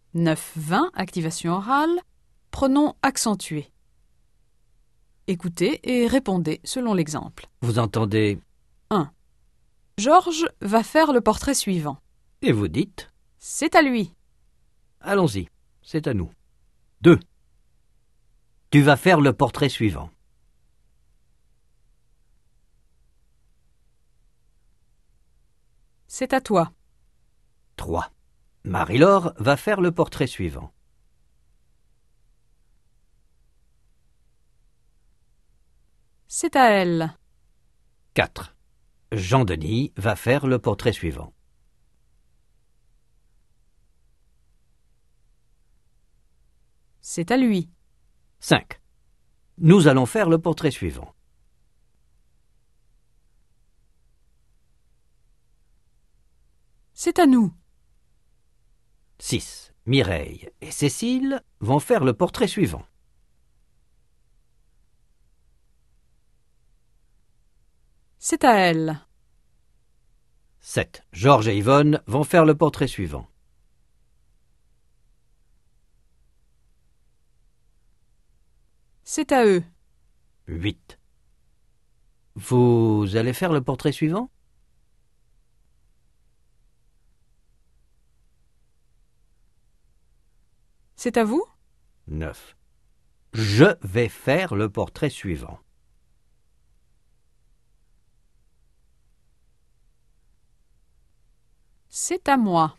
9-20, activation orale, pronom accentué. Écoutez et répondez selon l'exemple. Vous entendez 1. Georges va faire le portrait suivant. et vous dites C'est à lui. allons-y, c'est à nous. 2. Tu vas faire le portrait suivant. C'est à toi. 3. Marie-Laure va faire le portrait suivant. C'est à elle. 4. Jean-Denis va faire le portrait suivant. C'est à lui. 5. Nous allons faire le portrait suivant. C'est à nous. 6. Mireille et Cécile vont faire le portrait suivant. C'est à elle. 7. Georges et Yvonne vont faire le portrait suivant. C'est à eux. 8. Vous allez faire le portrait suivant? C'est à vous? 9. Je vais faire le portrait suivant. C'est à moi.